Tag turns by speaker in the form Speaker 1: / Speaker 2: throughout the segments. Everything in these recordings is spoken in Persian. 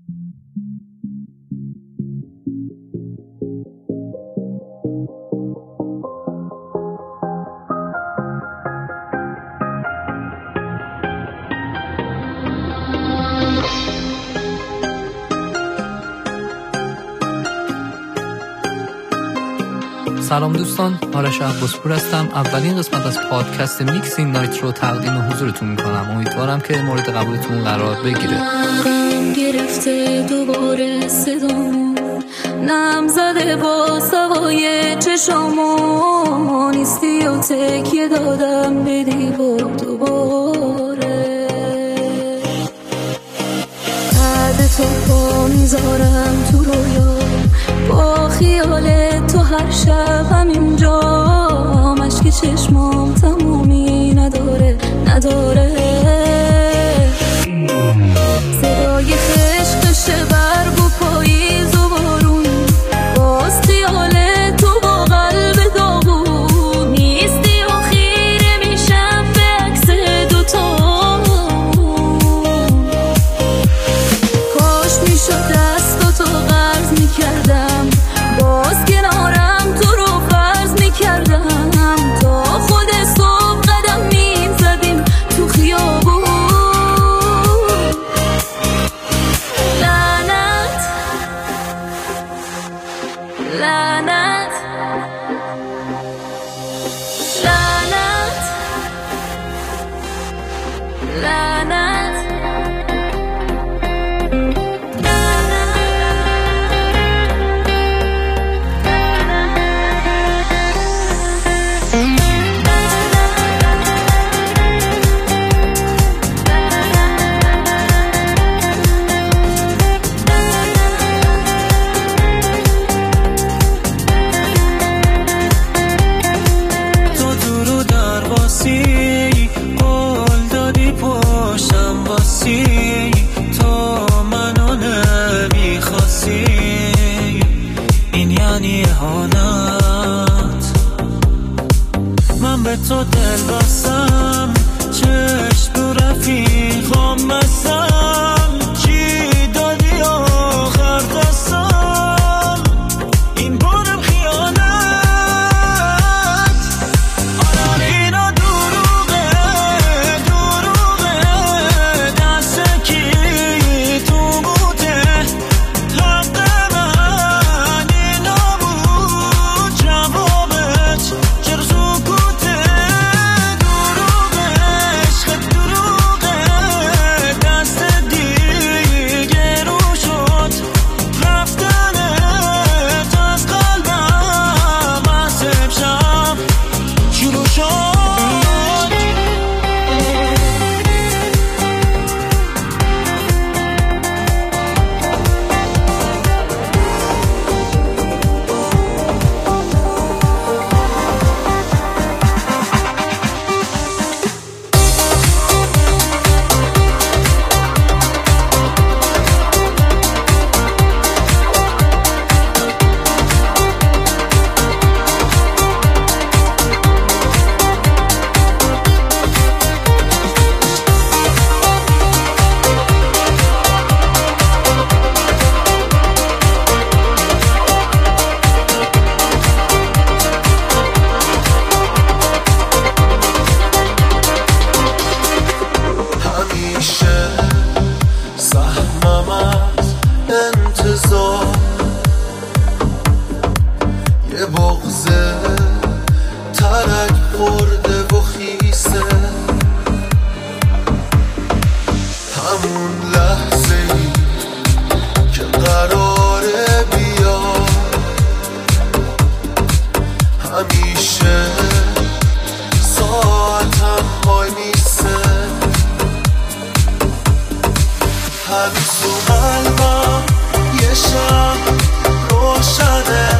Speaker 1: سلام دوستان، آرش عباسپور هستم. اولین قسمت از پادکست میکسینگ نایت رو تقدیم حضورتون میکنم. امیدوارم که مورد قبولتون قرار بگیره.
Speaker 2: گرفته دوباره صدامو، نم زده با سوای چشامو، نیستی و تکیه دادم به دیوار دوباره. بعد تو پا میذارم تو رویا، با خیال تو هر شب همینجا، مشک چشمام تمومی نداره صدای خشخش برگ و پاییز و بارون، باز خیال تو با قلب داغون، نیستی و خیره میشم به عکس دوتا. کاش میشد دستاتو قرض میکردم، باز کنارم تو رو فرض میکردم، تا خود صبح قدم میزدیم تو خیابون. لعنت لعنت لعنت لعنت.
Speaker 3: من به تو دل بستم، چشم تو رفیقام بستم، چی دادی آخر دستم، این بارم خیانت. آره اینا دروغه دست کی تو بوده، حق من اینا بود جوابت، چرا سکوته. دروغه دست دیگه رو شد، رفتنت از قلبم از امشب شروع شد.
Speaker 4: یه بغضه ترک خورده و خیسه، همون لحظه ای که قراره بیا، همیشه ساعتم وای میسه، هنوز تو قلبم یه شب روشنه،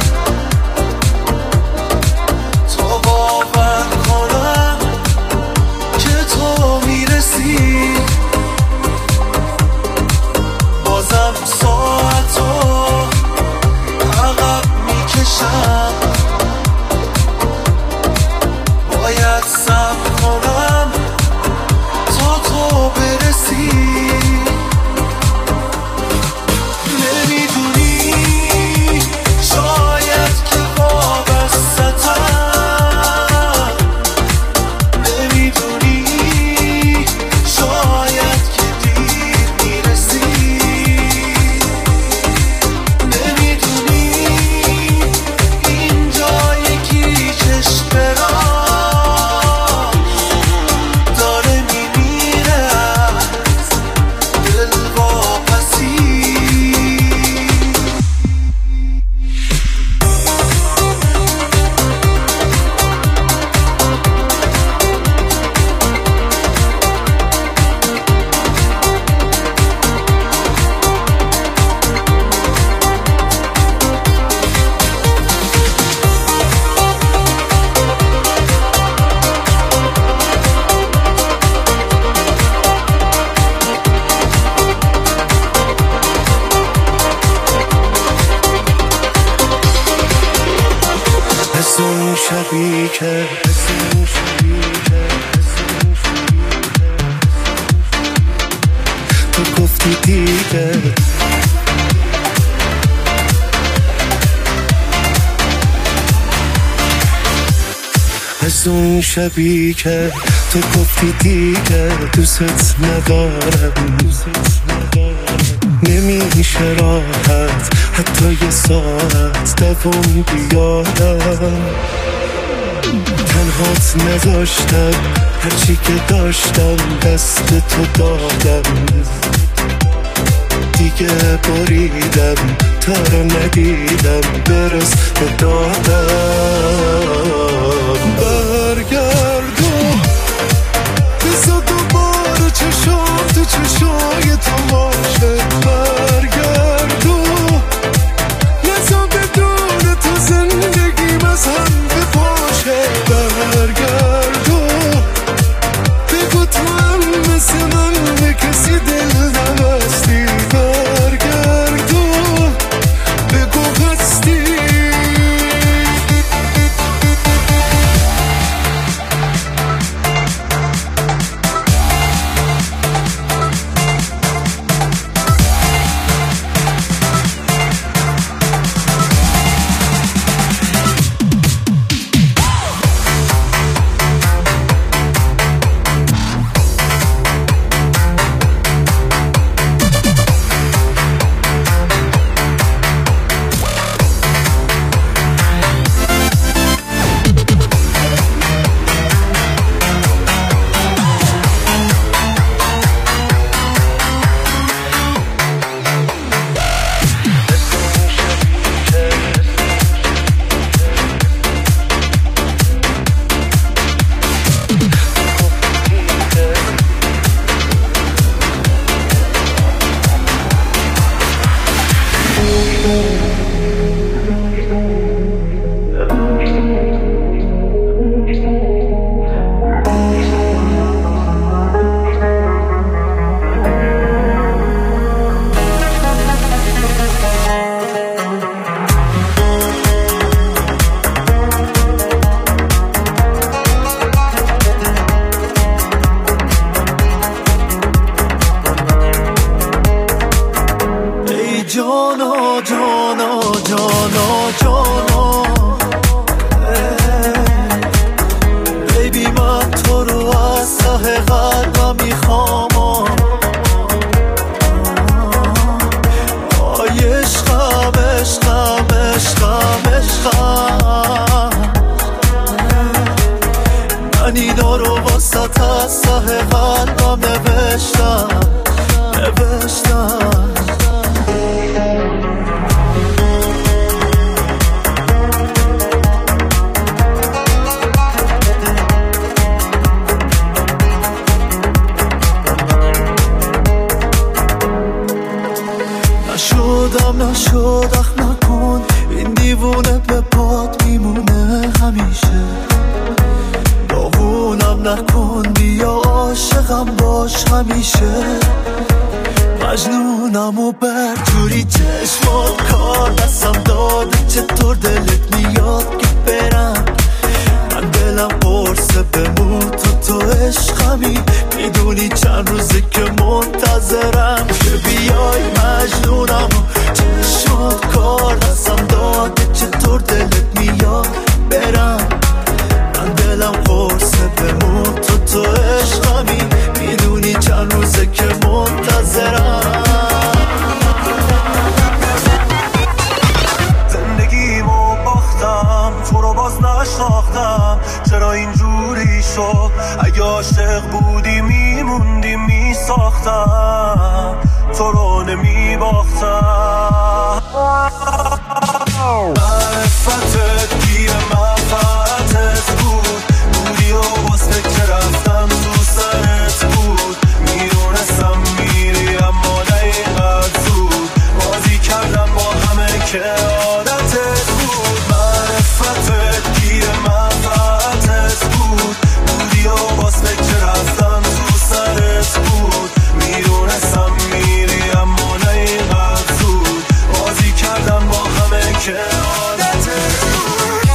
Speaker 4: تا باور کنم که تو میرسی، بازم ساعتو عقب میکشم، باید صبر کنم تا تو برسی. که تو گفتی دیگه از اون شبی که تو گفتی دیگه دوست ندارم نمیشه راحت حتی یه ساعت دوام بیارم تنهات نذاشتم هرچی که داشتم دست تو دادم دیگه بریدم تا رو ندیدم برس به دادم برگردو بزا دوباره چشام تو چشای تو باشه برگردو نزا بدون تو زندگیم از هم بپاشه برگردو بگو تو هم مثل من به کسی دل نبستی برگردو بگو هستی جانا جانا جانا جانا بیبی من تو رو از ته قلبم میخوام عشقم عشقم عشقم عشقم من اینا رو واسط از ته قلبم نوشتم نوشتم نشد اخ نکن این دیوونه به پات میمونه همیشه داغونم نکن بیا عاشقم باش همیشه مجنونم و بر جوری چشمات کار دستم داده چطور دلت میاد که برم من دلم قرصه بمون تو عشقمی میدونی چند روزه که منتظرم که بیای مجنونم و چشمات کار دستم داده چطور دلت میاد برم من دلم قرصه بمون تو عشقمی میدونی چند روزه که منتظرم
Speaker 3: زندگیمو باختم تو رو باز نشناختم چرا اینجوری شد اگه عاشق بودی میموندی میساختم تو رو نمیباختم معرفتت گیر منفعتت بود بودی و باسته که رفتم تو سرت بود میدونستم میری اما نه اینقدر زود بازی کردم با همه که عادتت بود معرفتت گیر منفعتت بود بودی و باسته که رفتم تو سرت بود میدونستم میری اما نه اینقدر زود بازی کردم با همه که عادتت بود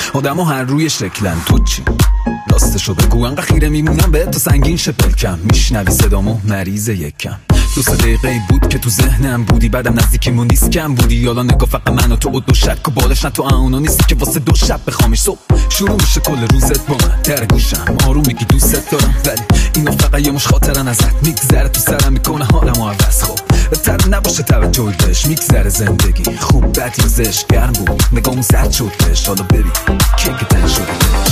Speaker 5: آدم ها هر روی شکلن، تو چی؟ راستشو بگو انقدر خیره میمونم به تو سنگین شپلکم. میشنوی صدامو مریض یکم. 2 دقیقه بود که تو ذهنم بودی، بعدم نزدیکیمون نیست کم بودی. یالا نگاه فقط من و تو و 2 شک و بالش نه تو اونو نیستی که واسه 2 شب بخوامش. صبح شروع میشه کل روزت با من در گوشم آروم میگی دوست دارم، ولی اینا فقط یه مش خاطرن ازت میگذره تو سرم میکنه حالمو عوض. خب بهتر نباشه توجه بهش، میگذره زندگی خوب بد یا زشت. گرم بود نگاهمون سرد شد بهش، حالا ببین کی که تن شده بهش.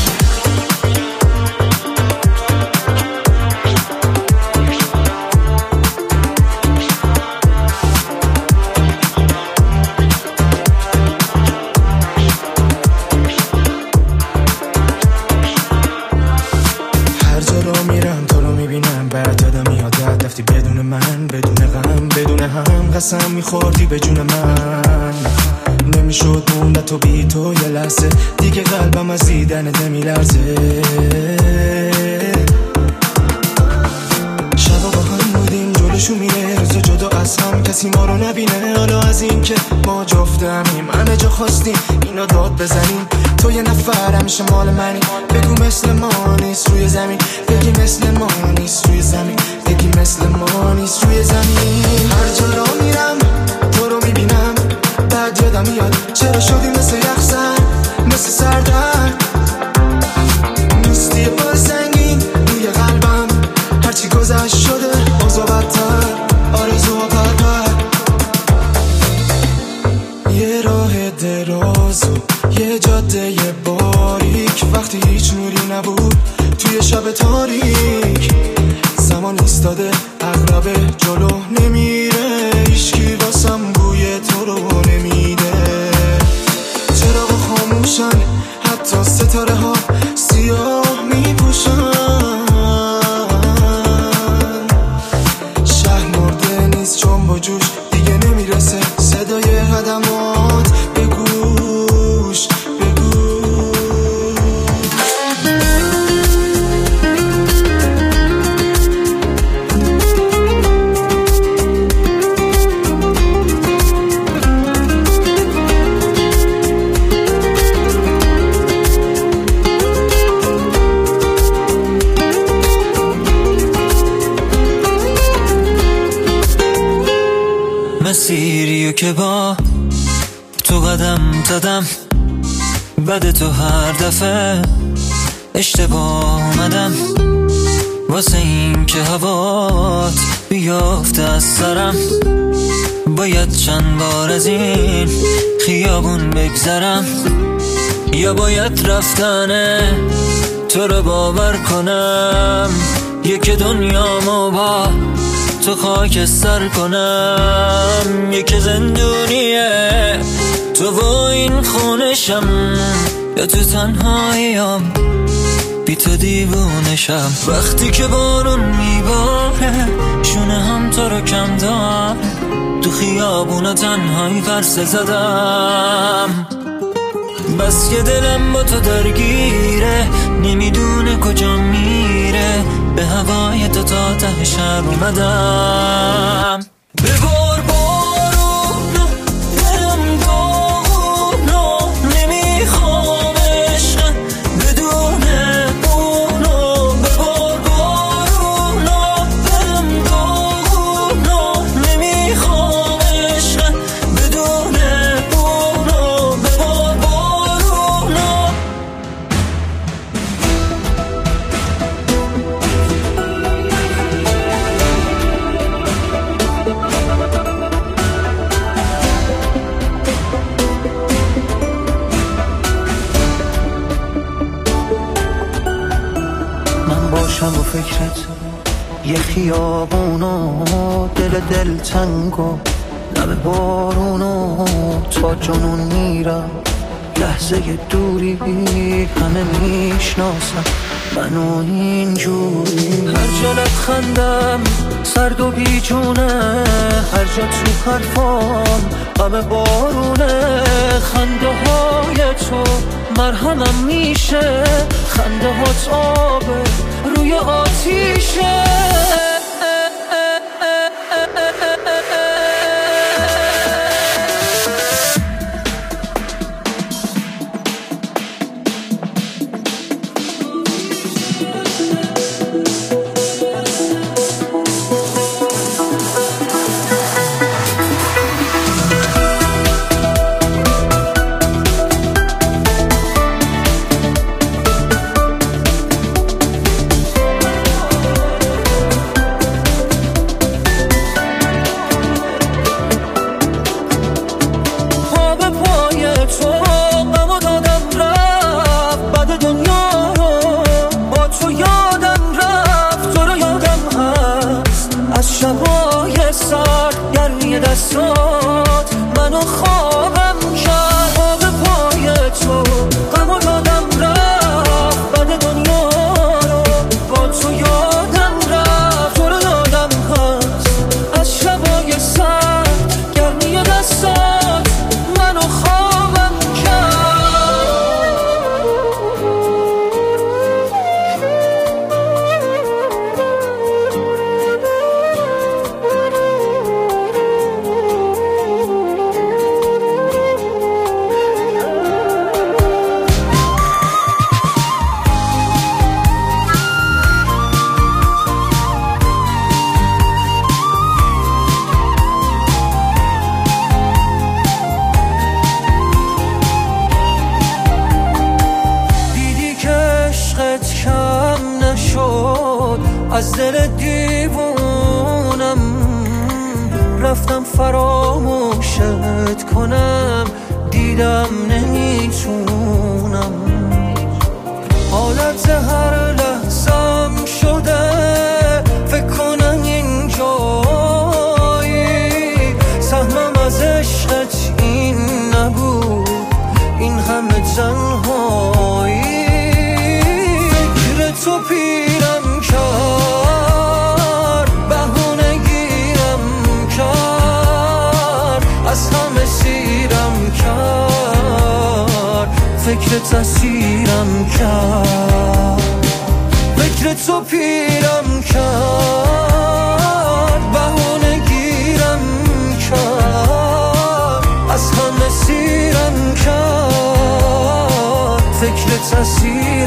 Speaker 4: بدون من، بدون غم، بدون هم قسم میخوردی به جون من. نمیشد موند تو بی تو یه لحظه دیگه، قلبم از دیدنت نمیلرزه. شبا با هم بودیم جلوشو میره، روزا جدا از هم کسی ما رو نبینه. حالا از این که ما جفتمیم همه جا خواستیم اینا داد بزنیم. تو یه نفر همیشه مال منی، بگو مثل ما نیست روی زمین. بگی مثل ما نیست روی زمین، بگی مثل ما نیست روی زمین. هر جا را میرم تو رو میبینم، بعد یادم میاد چرا شدی مثل یخزن، مثل سردرد. نیستی بار سنگین روی قلبم، هرچی گذشت شده اوضاع بدتر، آرزوها پرپر. یه راه دراز و یه جاده باریک، وقتی هیچ نوری نبود توی شب تاریک. زمان ایستاده اغربه جلو نمیره، هیچکی واسم بوی تو رو نمیده. چراغ خاموشن حتی ستاره ها سیاه میپوشن. شهر مرده نیست چون با جوش دیگه نمیرسه صدای قدمات به گوش.
Speaker 6: مسیریو که با تو قدم زدم، بعد تو هر دفعه اشتباه اومدم. واسه این که هوات بیافته از سرم، باید چند بار از این خیابون بگذرم. یا باید رفتنه تو رو باور کنم، یک دنیامو با تو خاکستر کنم. یک زندونیه تو و این خونشم، یا تو تنهاییم بی تو دیوونشم. وقتی که بارون میباره شونه هم تو رو کم دار، تو خیابونا تنهایی پرسه زدم. بس که دلم با تو درگیره، نمیدونه کجا میره. به هوای تو تا ته شهر اومدم. ببار بارونو دلم داغونو، نمیخوام عشق بدون اونو. ببار بارونو دلم داغونو، نمیخوام عشق بدون اونو. ببار بارونو.
Speaker 7: باشم و فکرت یه خیابونو، دل تنگو لب بارونو. تا جنون میرم لحظه دوری، همه میشناسم منو اینجوری.
Speaker 6: هر جا لبخندم سرد و بیجونه، هر جا تو حرفام غم بارونه. خنده های تو مرهمم میشه، خنده هات آبه روی آتیشه. از دل دیوونم رفتم فراموشت کنم، دیدم نمیتونم. حالت هر لحظم شده فکر کنم اینجایی، سهمم از عشقت این نبود، این همه تنهایی. فکر تو پیرم کرد، بهونه گیرم کرد، از همه سیرم کرد، فکر تسیرم کرد. فکر تو پیرم کرد، بهونه گیرم کرد، از همه سیرم کرد، فکر تسیرم